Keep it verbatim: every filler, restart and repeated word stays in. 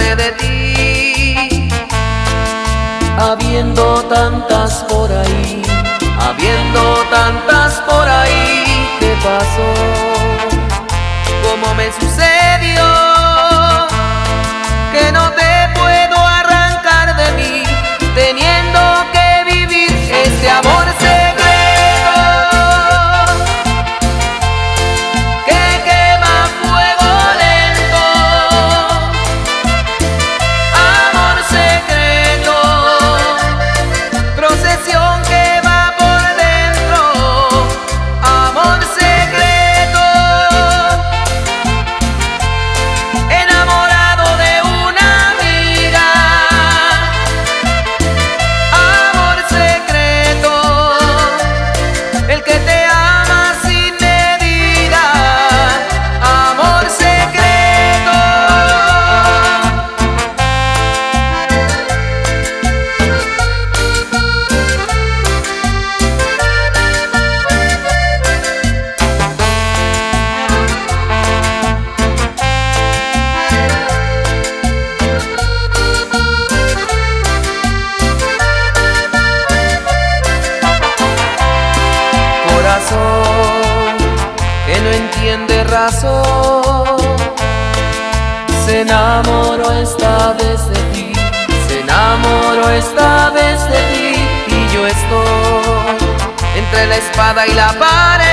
enamorarme de ti. Habiendo tantas por ahí, Habiendo tantas por ahí, ¿qué pasó? ¿cómo me sucedió? Que no te puedo arrancar de mí, teniendo que vivir este amor secreto que quema a fuego lento. Amor secreto, procesión que va por dentro. Amor secreto, enamorado de una amiga. Amor secreto, el que te ama sin medida. Amor secreto. Corazón que no entiende razón, se enamoró esta vez de ti, se enamoró esta vez de ti. Y yo estoy entre la espada y la pared.